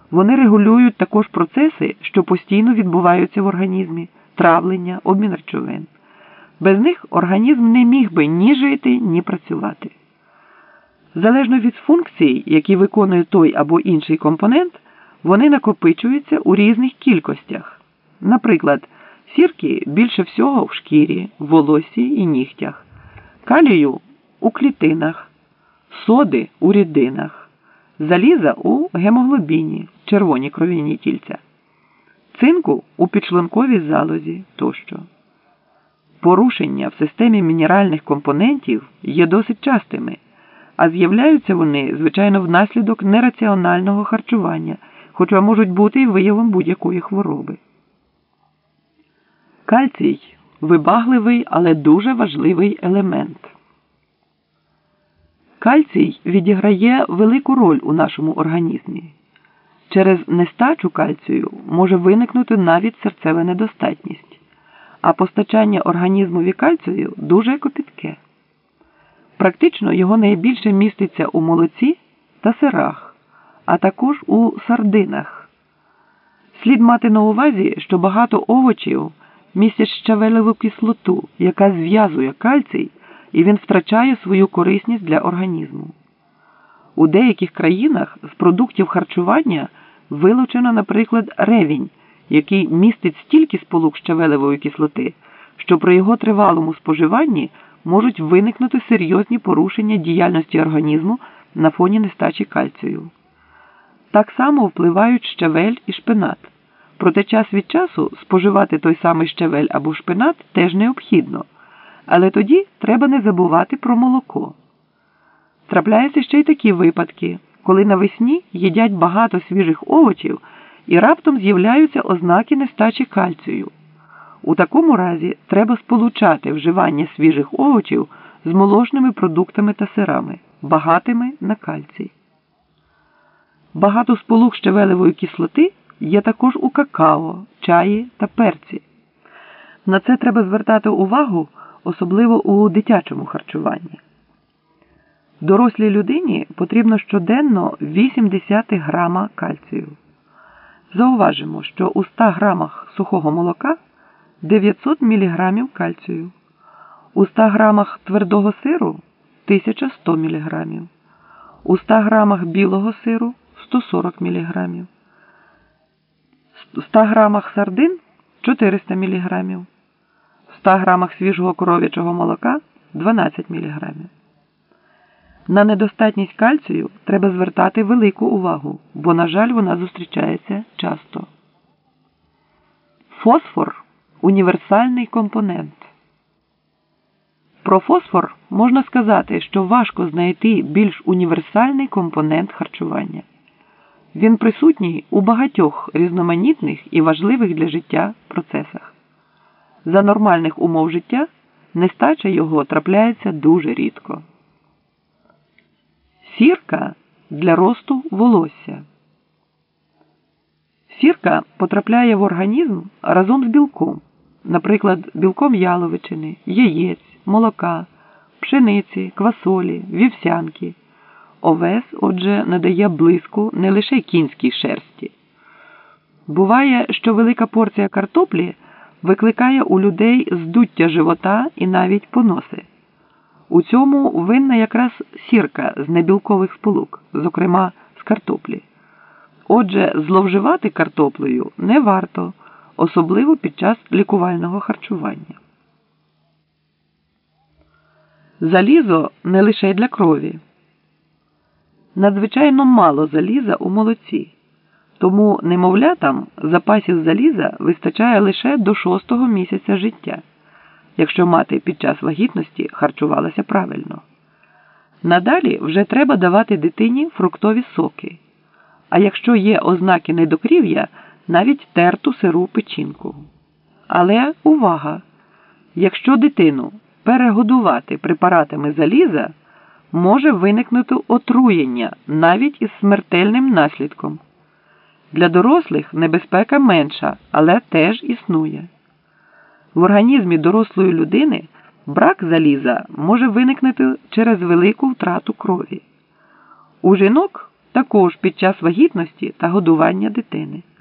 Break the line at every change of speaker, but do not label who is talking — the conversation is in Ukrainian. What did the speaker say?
Вони регулюють також процеси, що постійно відбуваються в організмі, травлення, обмін речовин. Без них організм не міг би ні жити, ні працювати. Залежно від функцій, які виконує той або інший компонент, вони накопичуються у різних кількостях. Наприклад, сірки більше всього в шкірі, волоссі і нігтях, калію – у клітинах, соди – у рідинах, заліза – у гемоглобіні, червоні кров'яні тільця, цинку – у підшлунковій залозі тощо. Порушення в системі мінеральних компонентів є досить частими, а з'являються вони, звичайно, внаслідок нераціонального харчування, хоча можуть бути і виявом будь-якої хвороби. Кальцій – вибагливий, але дуже важливий елемент. Кальцій відіграє велику роль у нашому організмі. Через нестачу кальцію може виникнути навіть серцева недостатність, а постачання організмові кальцію дуже копітке. Практично його найбільше міститься у молоці та сирах, а також у сардинах. Слід мати на увазі, що багато овочів містять щавелеву кислоту, яка зв'язує кальцій, і він втрачає свою корисність для організму. У деяких країнах з продуктів харчування вилучено, наприклад, ревінь, який містить стільки сполук щавелевої кислоти, що при його тривалому споживанні можуть виникнути серйозні порушення діяльності організму на фоні нестачі кальцію. Так само впливають щавель і шпинат. Проте час від часу споживати той самий щавель або шпинат теж необхідно. Але тоді треба не забувати про молоко. Трапляються ще й такі випадки, коли навесні їдять багато свіжих овочів і раптом з'являються ознаки нестачі кальцію. У такому разі треба сполучати вживання свіжих овочів з молочними продуктами та сирами, багатими на кальцій. Багато сполук щавелевої кислоти є також у какао, чаї та перці. На це треба звертати увагу, особливо у дитячому харчуванні. Дорослій людині потрібно щоденно 0,8 грама кальцію. Зауважимо, що у 100 грамах сухого молока 900 мг кальцію, у 100 грамах твердого сиру 1100 мг, у 100 грамах білого сиру 140 мг, в 100 грамах сардин 400 мг, в 100 грамах свіжого коров'ячого молока 12 мг. На недостатність кальцію треба звертати велику увагу, бо, на жаль, вона зустрічається часто. Фосфор – універсальний компонент. Про фосфор можна сказати, що важко знайти більш універсальний компонент харчування. Він присутній у багатьох різноманітних і важливих для життя процесах. За нормальних умов життя нестача його трапляється дуже рідко. Сірка для росту волосся. Сірка потрапляє в організм разом з білком, наприклад, білком яловичини, яєць, молока, пшениці, квасолі, вівсянки. Овес, отже, надає блиску не лише кінській шерсті. Буває, що велика порція картоплі викликає у людей здуття живота і навіть поноси. У цьому винна якраз сірка з небілкових сполук, зокрема з картоплі. Отже, зловживати картоплею не варто, особливо під час лікувального харчування. Залізо не лише для крові. Надзвичайно мало заліза у молоці, тому немовлятам запасів заліза вистачає лише до 6-го місяця життя, якщо мати під час вагітності харчувалася правильно. Надалі вже треба давати дитині фруктові соки, а якщо є ознаки недокрів'я, навіть терту сиру печінку. Але увага! Якщо дитину перегодувати препаратами заліза, може виникнути отруєння навіть із смертельним наслідком. Для дорослих небезпека менша, але теж існує. В організмі дорослої людини брак заліза може виникнути через велику втрату крові. У жінок також під час вагітності та годування дитини.